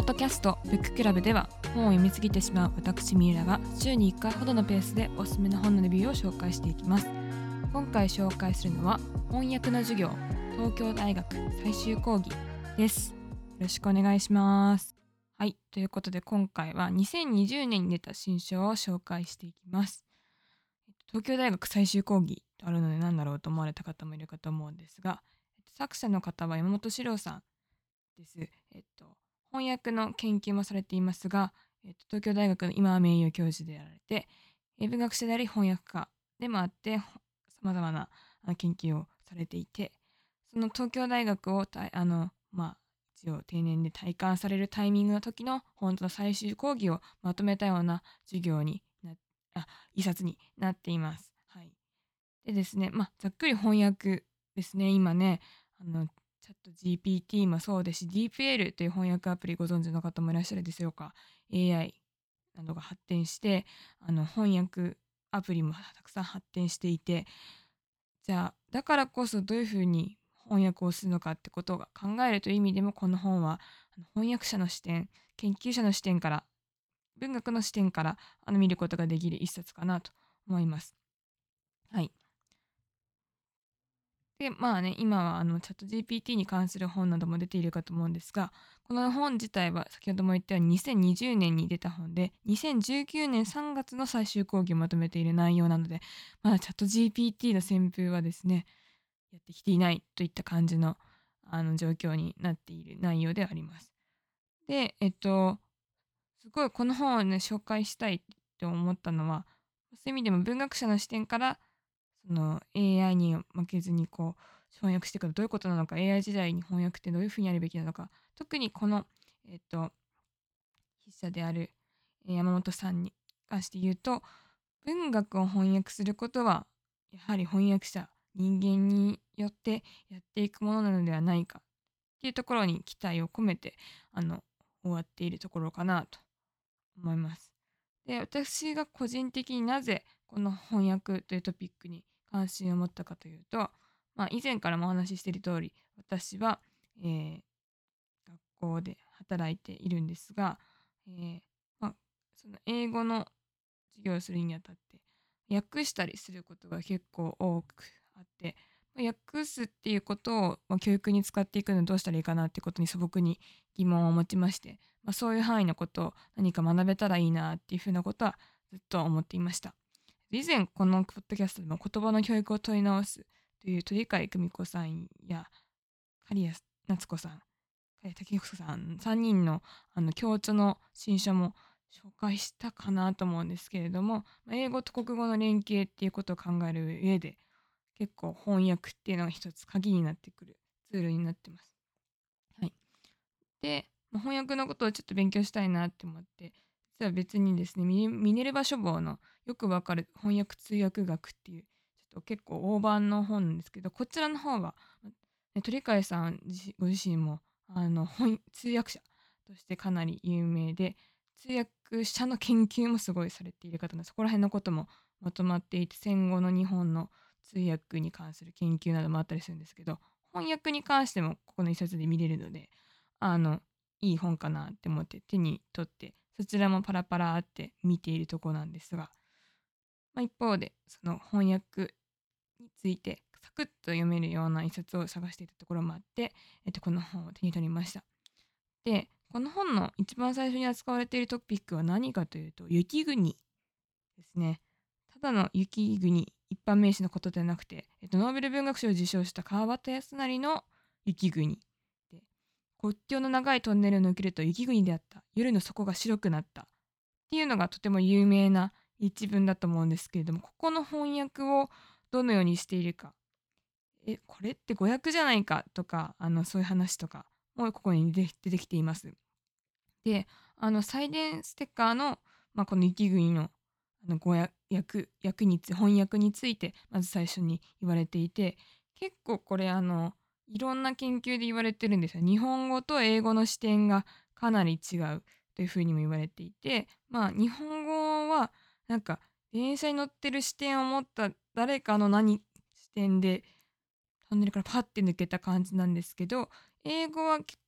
ドキャストブッククラブでは本を読みすぎてしまう私三浦が週に1回ほどのペースでおすすめの本のレビューを紹介していきます。今回紹介するのは翻訳の授業東京大学最終講義です。よろしくお願いします。はい、ということで今回は2020年に出た新書を紹介していきます。東京大学最終講義とあるので何だろうと思われた方もいるかと思うんですが、作者の方は山本史郎さんです。翻訳の研究もされていますが、東京大学の今は名誉教授であられて、文学者であり翻訳家でもあって、様々な研究をされていて、その東京大学を一応定年で退官されるタイミングの時の本当の最終講義をまとめたような授業に一冊になっています。はい。でですね、ざっくり翻訳ですね、今ね、チャット GPT もそうですし、DeepL という翻訳アプリご存知の方もいらっしゃるでしょうか。AI などが発展して、翻訳アプリもたくさん発展していて、じゃあ、だからこそどういうふうに翻訳をするのかってことが考えるという意味でも、この本は翻訳者の視点、研究者の視点から、文学の視点から見ることができる一冊かなと思います。はい。で、今はチャット GPT に関する本なども出ているかと思うんですが、この本自体は先ほども言ったように2020年に出た本で、2019年3月の最終講義をまとめている内容なので、まだチャット GPT の旋風はですね、やってきていないといった感じの状況になっている内容ではあります。で、すごいこの本をね、紹介したいと思ったのは、そういう意味でも文学者の視点からその AI に負けずに翻訳していくとどういうことなのか、AI 時代に翻訳ってどういうふうにやるべきなのか、特にこの、えっと、筆者である山本さんに関して言うと、文学を翻訳することは、やはり翻訳者、人間によってやっていくものなのではないかっていうところに期待を込めて、終わっているところかなと思います。で、私が個人的になぜこの翻訳というトピックに関心を持ったかというと、以前からもお話ししている通り、私は、えー学校で働いているんですが、えーまあ、その英語の授業をするにあたって、訳したりすることが結構多くあって、訳すっていうことを、教育に使っていくのはどうしたらいいかなっていうことに素朴に疑問を持ちまして、そういう範囲のことを何か学べたらいいなっていうふうなことはずっと思っていました。以前このポッドキャストでも言葉の教育を問い直すという鳥飼久美子さんや刈谷夏子さん、刈谷武彦さん3人の共著の新書も紹介したかなと思うんですけれども、英語と国語の連携っていうことを考える上で結構翻訳っていうのが一つ鍵になってくるツールになってます。はい。で、翻訳のことをちょっと勉強したいなって思って、実は別にですね、ミネルヴァ書房のよくわかる翻訳通訳学っていう、ちょっと結構大判の本なんですけど、こちらの方は、鳥飼さんご自身も、通訳者としてかなり有名で、通訳者の研究もすごいされている方なので、そこら辺のこともまとまっていて、戦後の日本の通訳に関する研究などもあったりするんですけど、翻訳に関してもここの一冊で見れるので、あの、いい本かなって思って手に取って、そちらもパラパラって見ているところなんですが、一方で、その翻訳についてサクッと読めるような一冊を探していたところもあって、この本を手に取りました。で、この本の一番最初に扱われているトピックは何かというと、雪国ですね。ただの雪国、一般名詞のことではなくて、ノーベル文学賞を受賞した川端康成の雪国で、国境の長いトンネルを抜けると雪国であった。夜の底が白くなった。っていうのがとても有名な一文だと思うんですけれども、ここの翻訳をどのようにしているか。これって誤訳じゃないかとか、そういう話とかもここに出てきています。で、サイデンステッカーの、この雪国の、語訳翻訳について、まず最初に言われていて、結構これ、いろんな研究で言われてるんですよ。日本語と英語の視点がかなり違うという風にも言われていて、日本語は、なんか、電車に乗ってる視点を持った誰かの視点で、トンネルからパッて抜けた感じなんですけど、英語は結構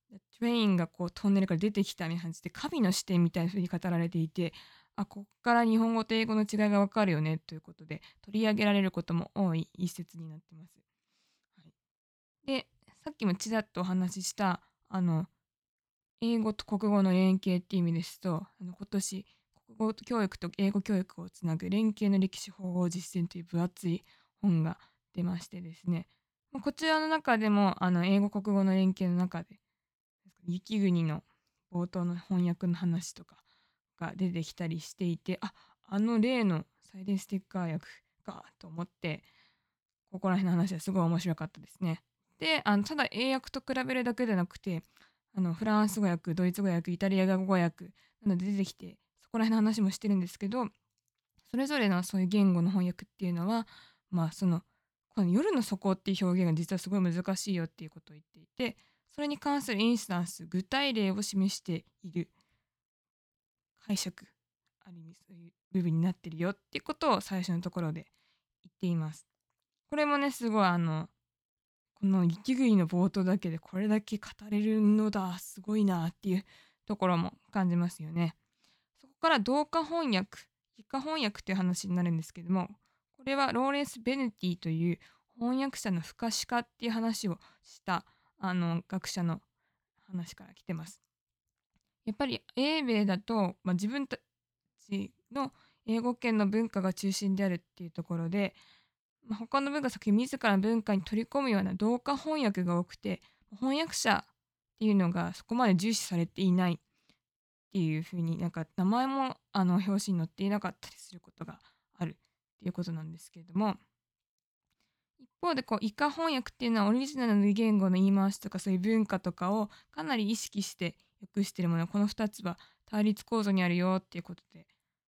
トレインがこうトンネルから出てきたみたいな感じで、神の視点みたいな風に語られていて、あ、こっから日本語と英語の違いがわかるよねということで、取り上げられることも多い一節になってます。はい。で、さっきもちらっとお話しした、英語と国語の連携っていう意味ですと、今年、国語教育と英語教育をつなぐ連携の歴史方法実践という分厚い本が出ましてですね、こちらの中でも、英語国語の連携の中で、雪国の冒頭の翻訳の話とかが出てきたりしていて、あ、あの例のサイレンステッカー訳かと思って、ここら辺の話はすごい面白かったですね。で、ただ英訳と比べるだけでなくて、フランス語訳、ドイツ語訳、イタリア語訳などで出てきて、そこら辺の話もしてるんですけど、それぞれのそういう言語の翻訳っていうのは、まあ、この夜の底っていう表現が実はすごい難しいよっていうことを言っていて、それに関するインスタンス、具体例を示している解釈、ある意味そういう部分になってるよっていうことを最初のところで言っています。これもね、すごいこの雪国の冒頭だけでこれだけ語れるのだ、すごいなっていうところも感じますよね。そこから同化翻訳、異化翻訳という話になるんですけども、これはローレンス・ベネティという翻訳者の不可視化っていう話をした学者の話から来てます。やっぱり英米だと、自分たちの英語圏の文化が中心であるっていうところで、他の文化作品自らの文化に取り込むような同化翻訳が多くて、翻訳者っていうのがそこまで重視されていないっていう風に、なんか名前も表紙に載っていなかったりすることがあるっていうことなんですけれども、一方でこう異化翻訳っていうのはオリジナルの言語の言い回しとかそういう文化とかをかなり意識して訳しているもの、この2つは対立構造にあるよっていうことで、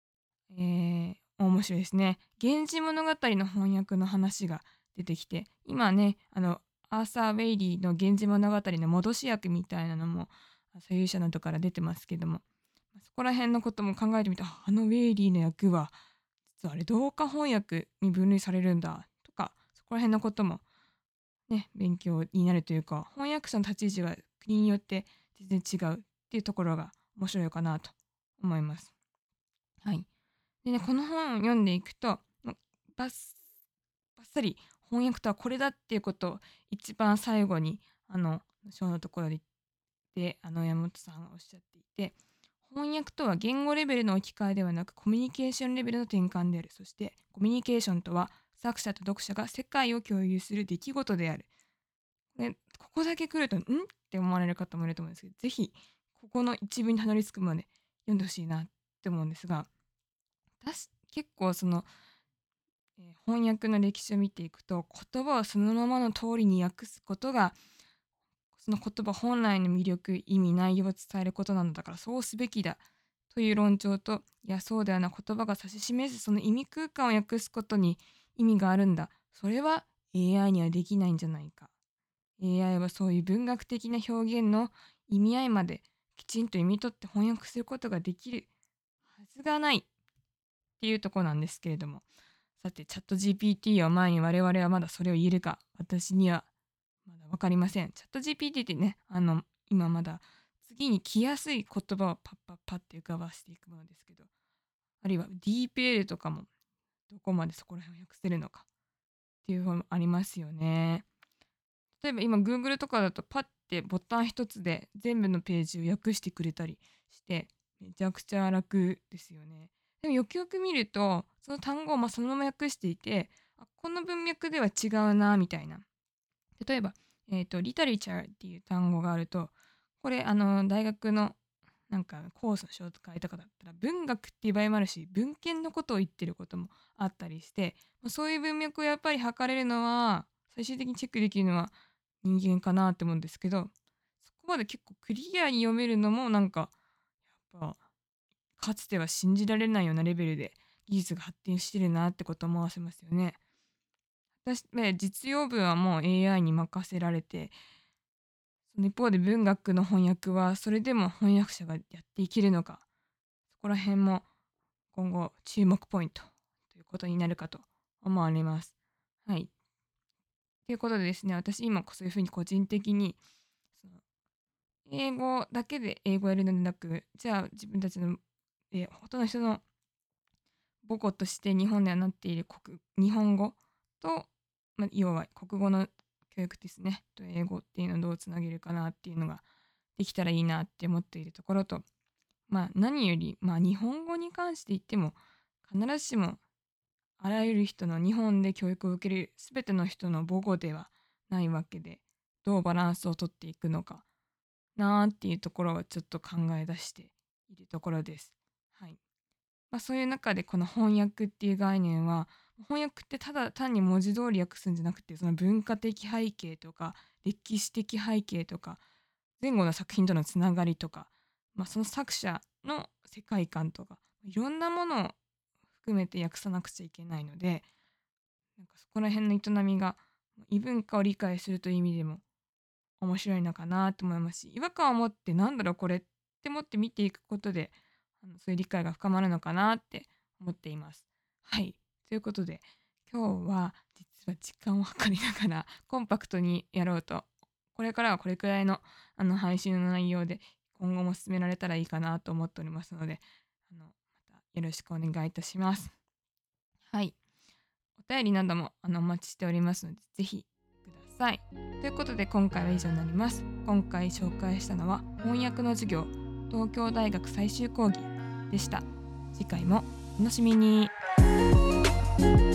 面白いですね。源氏物語の翻訳の話が出てきて、今ね、アーサー・ウェイリーの源氏物語の戻し役みたいなのも、所有者などから出てますけども、そこら辺のことも考えてみて、ウェイリーの役は、実はあれ同化翻訳に分類されるんだとか、そこら辺のこともね、勉強になるというか、翻訳者の立ち位置が国によって全然違うっていうところが面白いかなと思います。はい。でね、この本を読んでいくと、バッバッサリ翻訳とはこれだっていうことを一番最後に、章のところで言って、山本さんがおっしゃっていて、翻訳とは言語レベルの置き換えではなくコミュニケーションレベルの転換である。そしてコミュニケーションとは作者と読者が世界を共有する出来事である。で、ここだけ来ると、って思われる方もいると思うんですけど、ぜひここの一文にたどり着くまで読んでほしいなって思うんですが、結構翻訳の歴史を見ていくと、言葉をそのままの通りに訳すことが、その言葉本来の魅力、意味、内容を伝えることなのだからそうすべきだという論調と、いやそうだよな、言葉が指し示すその意味空間を訳すことに意味があるんだ。それは AI にはできないんじゃないか。AI はそういう文学的な表現の意味合いまできちんと読み取って翻訳することができるはずがないっていうところなんですけれども、さて、チャット GPT を前に我々はまだそれを言えるか、私にはまだ分かりません。チャット GPT ってね、今まだ次に来やすい言葉をパッパッパって浮かばしていくものですけど、あるいは DeepL とかもどこまでそこら辺を訳せるのかっていう方もありますよね。例えば今 Google とかだとパッてボタン一つで全部のページを訳してくれたりして、めちゃくちゃ楽ですよね。でもよくよく見ると、その単語をそのまま訳していて、この文脈では違うなみたいな。例えば、リタリチャーっていう単語があると、これ大学のなんかコースの紹介とかだったら文学っていう場合もあるし、文献のことを言ってることもあったりして、そういう文脈をやっぱり測れるのは、最終的にチェックできるのは人間かなって思うんですけど、そこまで結構クリアに読めるのもなんか、やっぱ、かつては信じられないようなレベルで技術が発展してるなってことを思わせますよね。実用文はもう AI に任せられて、その一方で文学の翻訳はそれでも翻訳者がやっていけるのか、そこら辺も今後注目ポイントということになるかと思われます。はい。ということでですね、私今そういうふうに個人的に、その英語だけで英語をやるのでなく、じゃあ自分たちの、ほとんどの人の母語として日本ではなっている日本語と、要は国語の教育ですね、と英語っていうのをどうつなげるかなっていうのができたらいいなって思っているところと、何より、日本語に関して言っても、必ずしもあらゆる人の日本で教育を受ける全ての人の母語ではないわけで、どうバランスをとっていくのかなっていうところをちょっと考え出しているところです。はい。そういう中でこの翻訳っていう概念は、翻訳ってただ単に文字通り訳すんじゃなくて、その文化的背景とか、歴史的背景とか、前後の作品とのつながりとか、その作者の世界観とか、いろんなものを含めて訳さなくちゃいけないので、なんかそこら辺の営みが、異文化を理解するという意味でも面白いのかなと思いますし、違和感を持ってなんだろうこれって思って見ていくことで、そういう理解が深まるのかなって思っています。はい。ということで、今日は実は時間を計りながらコンパクトにやろうと、これからはこれくらいの配信の内容で今後も進められたらいいかなと思っておりますので、またよろしくお願いいたします。はい。お便りなどもお待ちしておりますので、ぜひください。ということで今回は以上になります。今回紹介したのは翻訳の授業、東京大学最終講義でした。次回もお楽しみに。